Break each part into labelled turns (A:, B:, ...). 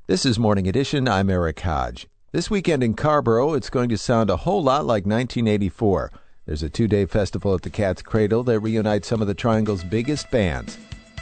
A: This is Morning Edition. I'm Eric Hodge. This weekend in Carrboro, it's going to sound a whole lot like 1984. There's a two-day festival at the Cat's Cradle that reunites some of the Triangle's biggest bands.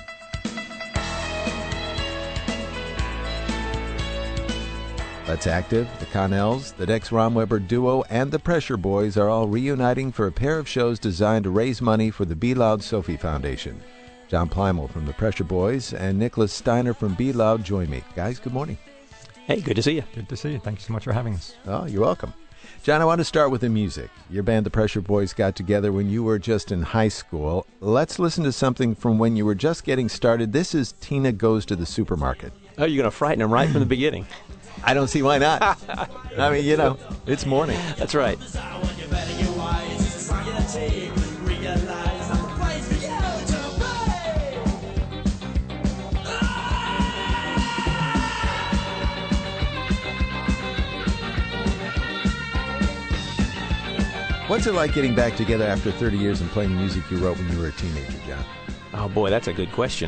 A: Let's Active, the Connells, the Dex Romweber Duo, and the Pressure Boys are all reuniting for a pair of shows designed to raise money for the Be Loud Sophie Foundation. John Plymel from the Pressure Boys and Nicholas Steiner from Be Loud join me. Guys, good morning.
B: Hey, good to see you.
C: Good to see you. Thank you so much for having us.
A: Oh, you're welcome. John, I want to start with the music. Your band, the Pressure Boys, got together when you were just in high school. Let's listen to something from when you were just getting started. This is Tina Goes to the Supermarket.
B: Oh, you're going to frighten them right from the beginning.
A: I don't see why not. I mean, you know, it's morning.
B: That's right.
A: What's it like getting back together after 30 years and playing music you wrote when you were a teenager, John?
B: Oh, boy, that's a good question.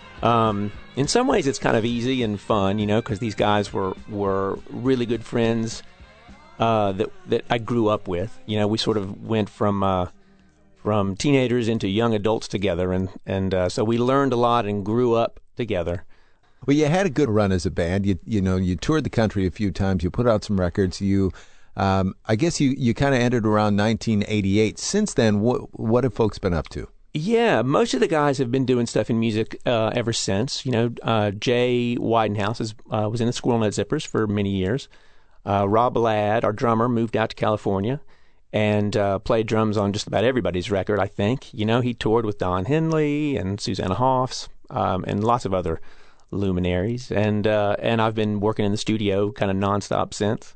B: In some ways, it's kind of easy and fun, you know, because these guys were really good friends that I grew up with. You know, we sort of went from teenagers into young adults together, and so we learned a lot and grew up together.
A: Well, you had a good run as a band. You toured the country a few times. You put out some records. I guess you kind of ended around 1988. Since then, what have folks been up to?
B: Yeah, most of the guys have been doing stuff in music ever since. You know, Jay Widenhouse was in the Squirrel Nut Zippers for many years. Rob Ladd, our drummer, moved out to California and played drums on just about everybody's record, I think. You know, he toured with Don Henley and Susanna Hoffs and lots of other luminaries. And I've been working in the studio kind of nonstop since.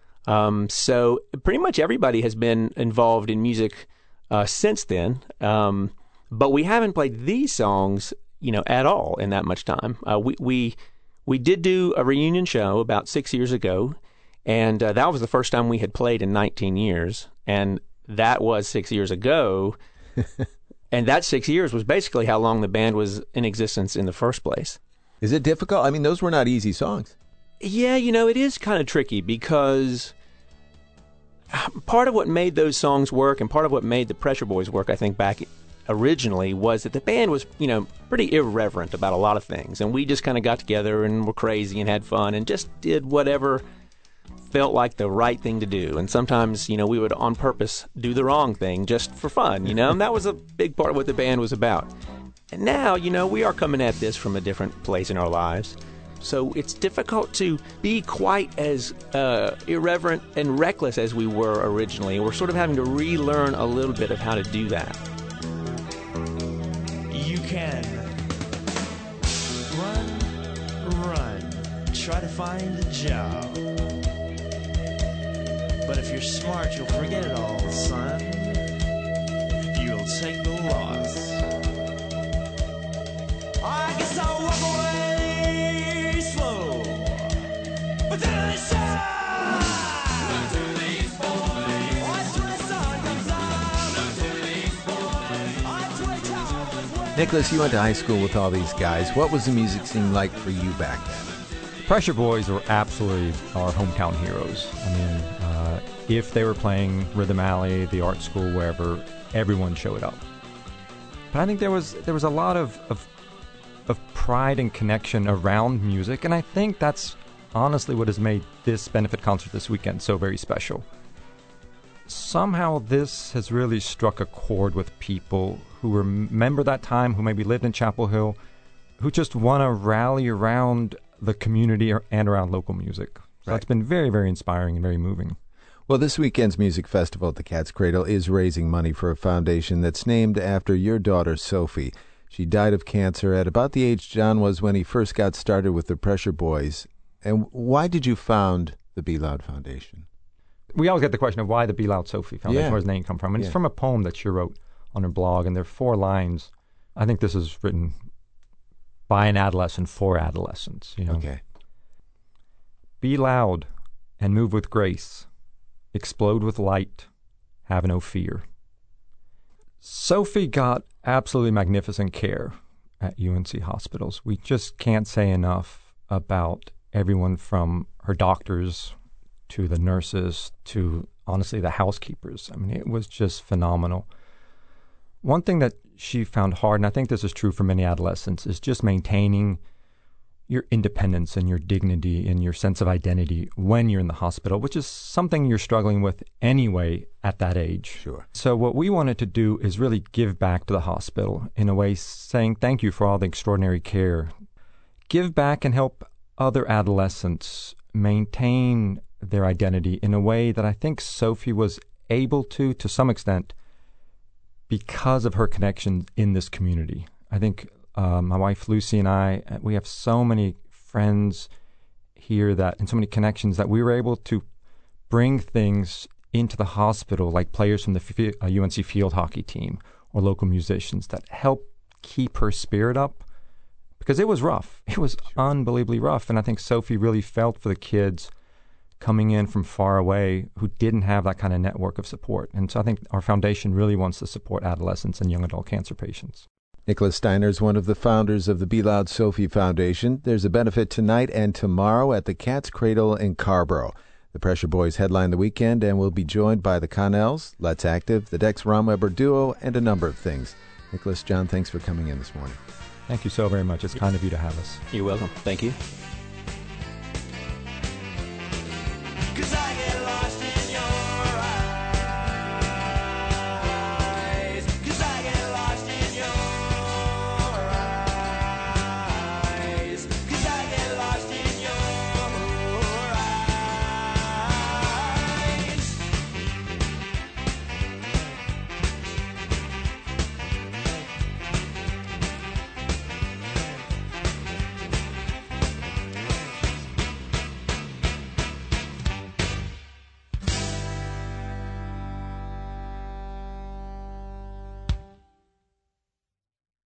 B: So pretty much everybody has been involved in music since then. But we haven't played these songs, you know, at all in that much time. We did do a reunion show about 6 years ago, and that was the first time we had played in 19 years, and that was 6 years ago. And that 6 years was basically how long the band was in existence in the first place.
A: Is it difficult? I mean, those were not easy songs.
B: Yeah, you know, it is kind of tricky because part of what made those songs work and part of what made the Pressure Boys work, I think, back originally was that the band was, you know, pretty irreverent about a lot of things. And we just kind of got together and were crazy and had fun and just did whatever felt like the right thing to do. And sometimes, you know, we would on purpose do the wrong thing just for fun, you know, and that was a big part of what the band was about. And now, you know, we are coming at this from a different place in our lives. So it's difficult to be quite as irreverent and reckless as we were originally. We're sort of having to relearn a little bit of how to do that.
D: You can run, try to find a job. But if you're smart, you'll forget it all, son. You'll take the loss. I guess I'll walk away slow, but then I shine. Look to these boys. Watch when the sun comes out. Look to these boys. I twitch out.
A: Nicholas, you went to high school with all these guys. What was the music scene like for you back then?
C: Pressure Boys were absolutely our hometown heroes. I mean, if they were playing Rhythm Alley, the art school, wherever, everyone showed up. But I think there was a lot of pride and connection around music, and I think that's honestly what has made this benefit concert this weekend so very special. Somehow this has really struck a chord with people who remember that time, who maybe lived in Chapel Hill, who just want to rally around the community and around local music. So
A: Right.
C: It's been very, very inspiring and very moving.
A: Well, this weekend's music festival at the Cat's Cradle is raising money for a foundation that's named after your daughter, Sophie. She died of cancer at about the age John was when he first got started with the Pressure Boys. And why did you found the Be Loud Foundation?
C: We always get the question of why the Be Loud Sophie Foundation,
A: Yeah.
C: where's the name come from? And it's from a poem that she wrote on her blog, and there are 4 lines. I think this is written by an adolescent for adolescents. You know?
A: Okay.
C: Be loud and move with grace. Explode with light. Have no fear. Sophie got absolutely magnificent care at UNC hospitals. We just can't say enough about everyone from her doctors to the nurses to, honestly, the housekeepers. I mean, it was just phenomenal. One thing that she found hard, and I think this is true for many adolescents, is just maintaining your independence and your dignity and your sense of identity when you're in the hospital, which is something you're struggling with anyway at that age.
A: Sure.
C: So what we wanted to do is really give back to the hospital in a way, saying thank you for all the extraordinary care. Give back and help other adolescents maintain their identity in a way that I think Sophie was able to some extent, because of her connection in this community. I think my wife Lucy and I, we have so many friends here and so many connections that we were able to bring things into the hospital, like players from the UNC field hockey team or local musicians, that help keep her spirit up, because it was rough. It was unbelievably rough. And I think Sophie really felt for the kids coming in from far away who didn't have that kind of network of support. And so I think our foundation really wants to support adolescents and young adult cancer patients.
A: Nicholas Steiner is one of the founders of the Be Loud Sophie Foundation. There's a benefit tonight and tomorrow at the Cat's Cradle in Carborough. The Pressure Boys headline the weekend and will be joined by the Connells, Let's Active, the Dex Romweber Duo, and a number of things. Nicholas, John, thanks for coming in this morning.
C: Thank you so very much. It's kind of you to have us.
B: You're welcome. Thank you.
D: 'Cause I get